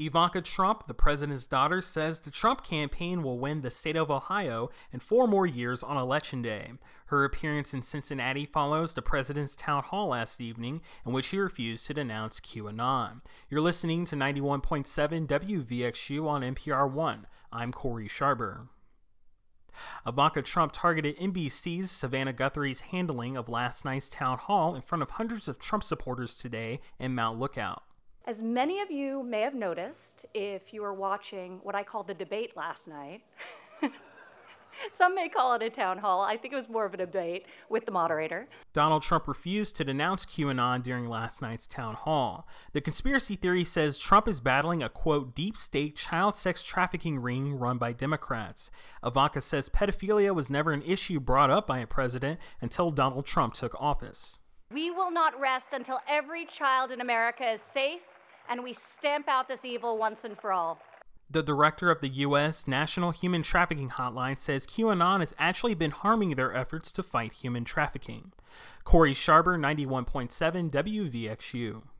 Ivanka Trump, the president's daughter, says the Trump campaign will win the state of Ohio in 4 more years on Election Day. Her appearance in Cincinnati follows the president's town hall last evening, in which he refused to denounce QAnon. You're listening to 91.7 WVXU on NPR One. I'm Corey Sharber. Ivanka Trump targeted NBC's Savannah Guthrie's handling of last night's town hall in front of hundreds of Trump supporters today in Mount Lookout. As many of you may have noticed, if you were watching what I called the debate last night, some may call it a town hall. I think it was more of a debate with the moderator. Donald Trump refused to denounce QAnon during last night's town hall. The conspiracy theory says Trump is battling a, quote, deep state child sex trafficking ring run by Democrats. Ivanka says pedophilia was never an issue brought up by a president until Donald Trump took office. We will not rest until every child in America is safe and we stamp out this evil once and for all. The director of the U.S. National Human Trafficking Hotline says QAnon has actually been harming their efforts to fight human trafficking. Corey Sharber, 91.7 WVXU.